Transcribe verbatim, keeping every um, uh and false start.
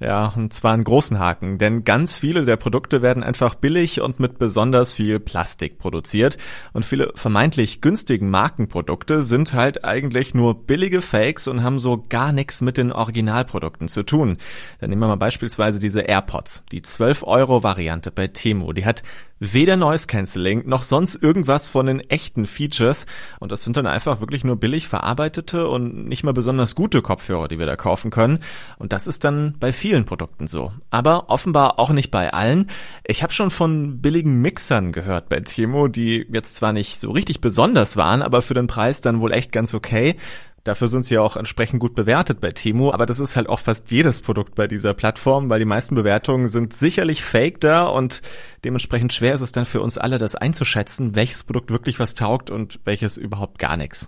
Ja, und zwar einen großen Haken, denn ganz viele der Produkte werden einfach billig und mit besonders viel Plastik produziert. Und viele vermeintlich günstigen Markenprodukte sind halt eigentlich nur billige Fakes und haben so gar nichts mit den Originalprodukten zu tun. Dann nehmen wir mal beispielsweise diese AirPods, die zwölf Euro Variante bei Temu. Die hat weder Noise Cancelling noch sonst irgendwas von den echten Features. Und das sind dann einfach wirklich nur billig verarbeitete und nicht mal besonders gute Kopfhörer, die wir da kaufen können. Und das ist dann bei vielen Produkten so. Aber offenbar auch nicht bei allen. Ich habe schon von billigen Mixern gehört bei Temu, die jetzt zwar nicht so richtig besonders waren, aber für den Preis dann wohl echt ganz okay. Dafür sind sie ja auch entsprechend gut bewertet bei Temu, aber das ist halt auch fast jedes Produkt bei dieser Plattform, weil die meisten Bewertungen sind sicherlich fake da und dementsprechend schwer ist es dann für uns alle, das einzuschätzen, welches Produkt wirklich was taugt und welches überhaupt gar nichts.